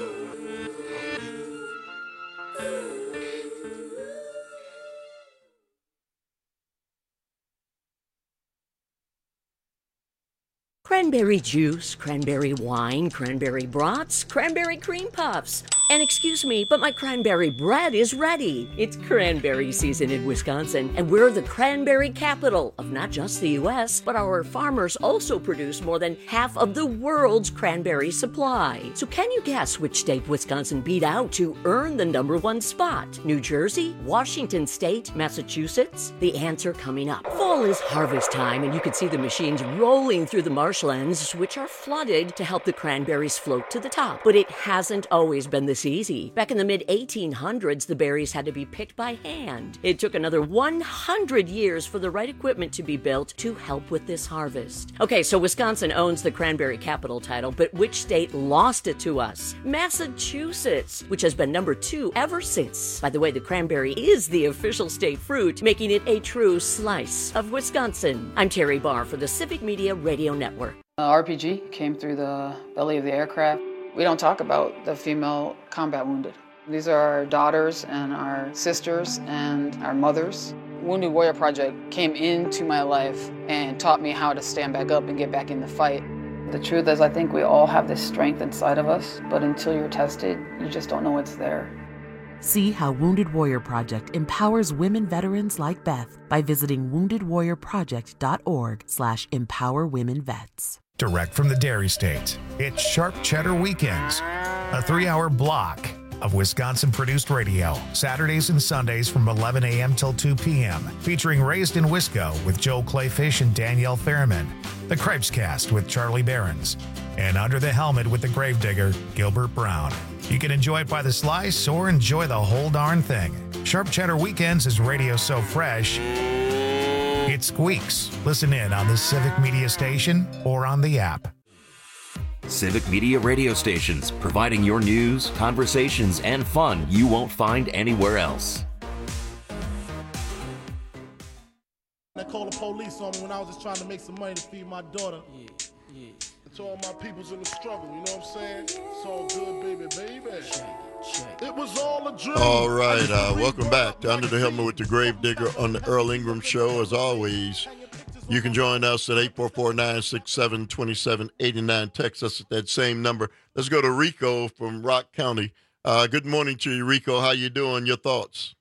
Cranberry juice, cranberry wine, cranberry brats, cranberry cream puffs. And excuse me, but my cranberry bread is ready. It's cranberry season in Wisconsin, and we're the cranberry capital of not just the U S, but our farmers also produce more than half of the world's cranberry supply. So can you guess which state Wisconsin beat out to earn the number one spot? New Jersey, Washington State, Massachusetts? The answer coming up. Fall is harvest time, and you can see the machines rolling through the marshlands, which are flooded to help the cranberries float to the top. But it hasn't always been this easy. Back in the mid eighteen hundreds, the berries had to be picked by hand. It took another one hundred years for the right equipment to be built to help with this harvest. Okay, so Wisconsin owns the cranberry capital title, but which state lost it to us? Massachusetts, which has been number two ever since. By the way, the cranberry is the official state fruit, making it a true slice of Wisconsin. I'm Terry Barr for the Civic Media Radio Network. Uh, R P G came through the belly of the aircraft. We don't talk about the female combat wounded. These are our daughters and our sisters and our mothers. Wounded Warrior Project came into my life and taught me how to stand back up and get back in the fight. The truth is, I think we all have this strength inside of us, but until you're tested, you just don't know it's there. See how Wounded Warrior Project empowers women veterans like Beth by visiting wounded warrior project dot org slash empower women vets. Direct from the Dairy State, it's Sharp Cheddar Weekends, a three-hour block of Wisconsin-produced radio, Saturdays and Sundays from eleven a.m. till two p.m., featuring Raised in Wisco with Joel Clayfish and Danielle Ferriman, The Cripes Cast with Charlie Behrens, and Under the Helmet with the Gravedigger, Gilbert Brown. You can enjoy it by the slice or enjoy the whole darn thing. Sharp Cheddar Weekends is radio so fresh, it squeaks. Listen in on the Civic Media Station or on the app. Civic Media radio stations, providing your news, conversations, and fun you won't find anywhere else. They called the police on me when I was just trying to make some money to feed my daughter. Yeah, yeah. And to all my peoples in the struggle, you know what I'm saying? It's all good, baby, baby. It was all a dream. All right, uh, welcome back to Under the Helmet with the Gravedigger on the Earl Ingram Show. As always, you can join us at eight four four, nine six seven, two seven eight nine. Text us at that same number. Let's go to Rico from Rock County. Uh, good morning to you, Rico. How you doing? Your thoughts?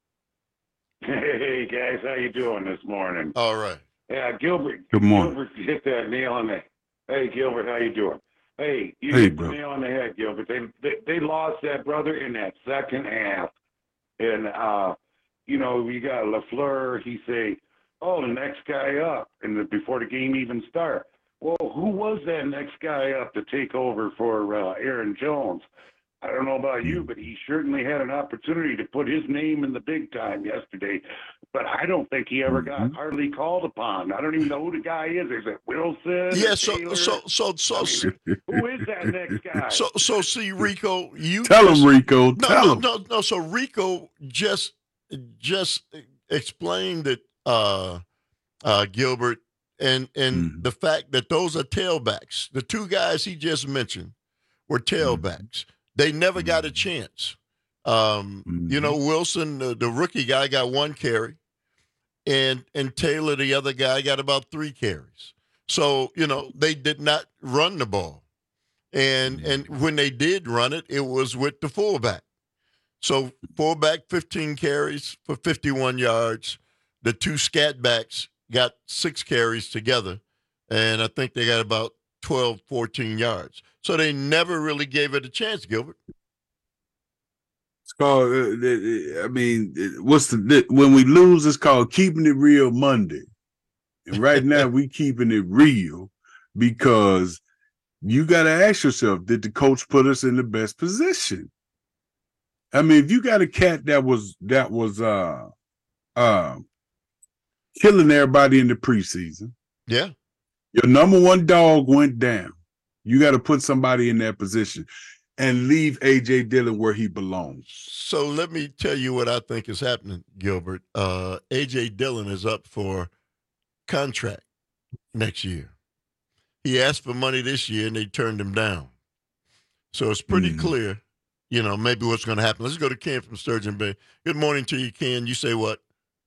Hey, guys. How you doing this morning? All right. Yeah, Gilbert. Good morning. Gilbert hit that nail on the Hey, Gilbert. How you doing? Hey, you Hey, hit bro. the nail on the head, Gilbert. They, they they lost that brother in that second half. And, uh, you know, we got LaFleur. He say, oh, the next guy up, and the, before the game even start. Well, who was that next guy up to take over for uh, Aaron Jones? I don't know about you, but he certainly had an opportunity to put his name in the big time yesterday. But I don't think he ever got hardly called upon. I don't even know who the guy is. Is it Wilson? Yeah, or so Taylor? so so so. I mean, who is that next guy? So so see, Rico, you Tell just, him, Rico. No, Tell no, him. no, no. So Rico just just explained that uh, uh, Gilbert and and Mm. the fact that those are tailbacks. The two guys he just mentioned were tailbacks. They never got a chance. Um, You know, Wilson, the, the rookie guy, got one carry, and and Taylor, the other guy, got about three carries. So you know, they did not run the ball, and and when they did run it, it was with the fullback. So fullback, fifteen carries for fifty-one yards. The two scat backs got six carries together, and I think they got about twelve, fourteen yards. So they never really gave it a chance, Gilbert. It's called, uh, I mean, what's the, when we lose, it's called keeping it real Monday. And right now we keeping it real because you got to ask yourself, did the coach put us in the best position? I mean, if you got a cat that was, that was, uh, uh, killing everybody in the preseason. Yeah. Your number one dog went down. You got to put somebody in that position and leave A J Dillon where he belongs. So let me tell you what I think is happening, Gilbert. Uh, A J Dillon is up for contract next year. He asked for money this year, and they turned him down. So it's pretty Mm. clear, you know, maybe what's going to happen. Let's go to Ken from Sturgeon Bay. Good morning to you, Ken. You say what?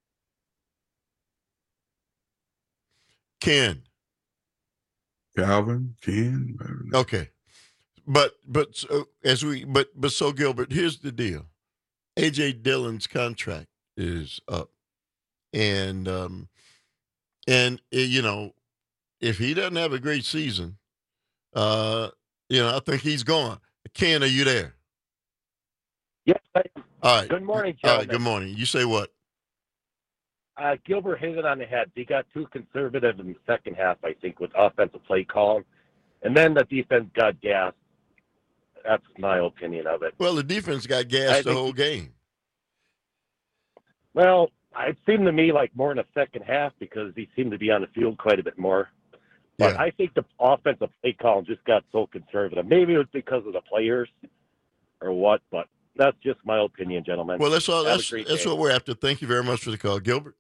Ken. Calvin, Ken. Okay. But but so, as we but but so Gilbert, here's the deal. A J Dillon's contract is up. And um and uh, you know, if he doesn't have a great season, uh, you know, I think he's gone. Ken, are you there? Yes. I, All right. Good morning, All gentlemen. right, good morning. You say what? Uh, Gilbert hit it on the head. He got too conservative in the second half, I think, with offensive play calling. And then the defense got gassed. That's my opinion of it. Well, the defense got I gassed the think- whole game. Well, it seemed to me like more in the second half because he seemed to be on the field quite a bit more. But Yeah. I think the offensive play calling just got so conservative. Maybe it was because of the players or what, but that's just my opinion, gentlemen. Well, that's all. Have a That's great that's day. what we're after. Thank you very much for the call, Gilbert.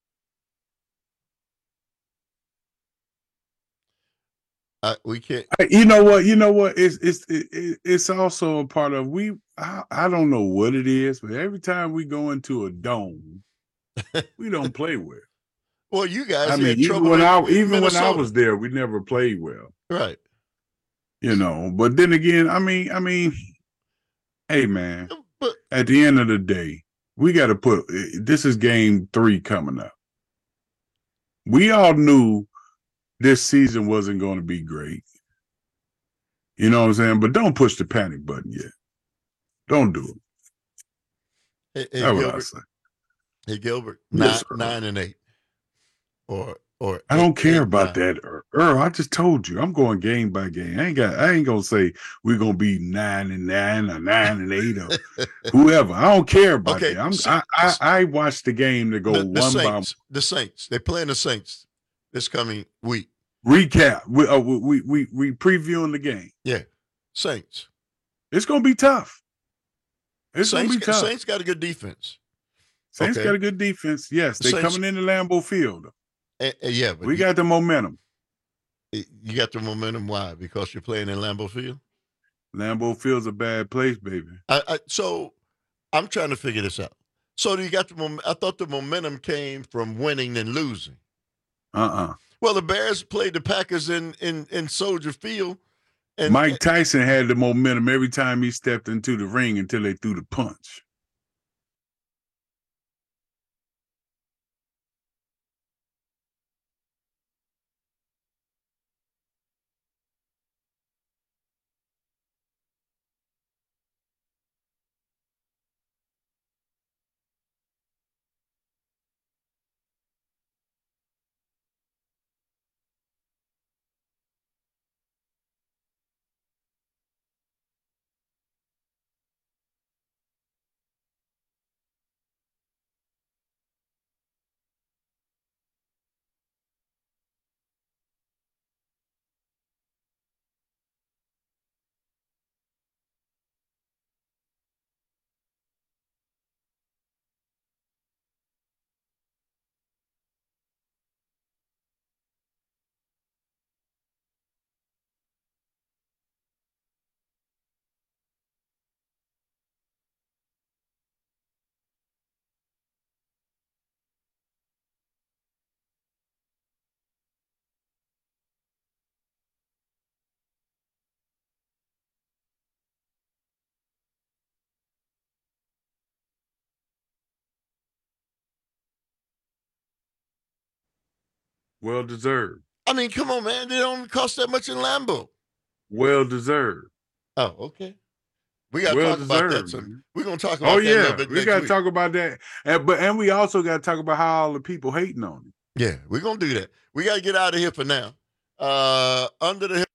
Uh, we can't. You know what? You know what? It's it's it, it's also a part of we. I, I don't know what it is, but every time we go into a dome, we don't play well. Well, you guys I had mean, even trouble when in I even when I Minnesota. was there, we never played well. Right. You know, but then again, I mean, I mean, hey man, But at the end of the day, we got to put this is game three coming up. We all knew this season wasn't going to be great. You know what I'm saying? But don't push the panic button yet. Don't do it. Hey, hey, That's what I Gilbert. say. Hey, Gilbert, Yes, nine, nine and eight. Or or I don't eight, care eight, about nine. that, Earl. Earl, I just told you, I'm going game by game. I ain't got. I ain't gonna say we're gonna be nine and nine or nine and eight or whoever. I don't care about Okay, that. I'm, so- I, I I watched the game to go The, the one by Saints. The Saints. They're playing the Saints this coming week. recap. We uh, we we we previewing the game. Yeah. Saints. It's gonna be tough. It's Saints, gonna be tough. Saints got a good defense. Saints okay. got a good defense. Yes, they Saints- coming into Lambeau Field. Eh, eh, yeah, but We you, got the momentum. you got the momentum. Why? Because you're playing in Lambeau Field. Lambeau Field's a bad place, baby. I, I, so I'm trying to figure this out. So you got the mom- I thought the momentum came from winning and losing. Uh-uh. Well, the Bears played the Packers in in, in Soldier Field. And Mike Tyson had the momentum every time he stepped into the ring until they threw the punch. Well deserved. I mean, come on, man. They don't cost that much in Lambeau. Well deserved. Oh, okay. We got to Well talk about that. deserved, Some, man. we're going to talk about Oh that a yeah, little bit we next got to week. talk about that. And, but and we also got to talk about how all the people hating on him. Yeah, we're going to do that. We got to get out of here for now. Uh, under the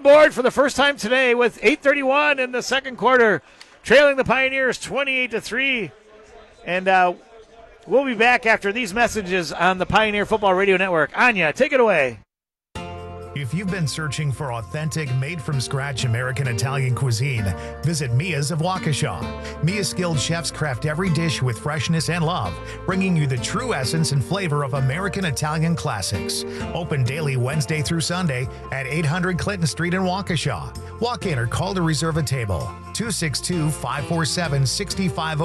board for the first time today with eight thirty-one in the second quarter, trailing the Pioneers twenty-eight to three. And uh, we'll be back after these messages on the Pioneer Football Radio Network. Anya, take it away. If you've been searching for authentic, made-from-scratch American Italian cuisine, visit Mia's of Waukesha. Mia's skilled chefs craft every dish with freshness and love, bringing you the true essence and flavor of American Italian classics. Open daily Wednesday through Sunday at eight hundred Clinton Street in Waukesha. Walk in or call to reserve a table. two six two, five four seven, six five zero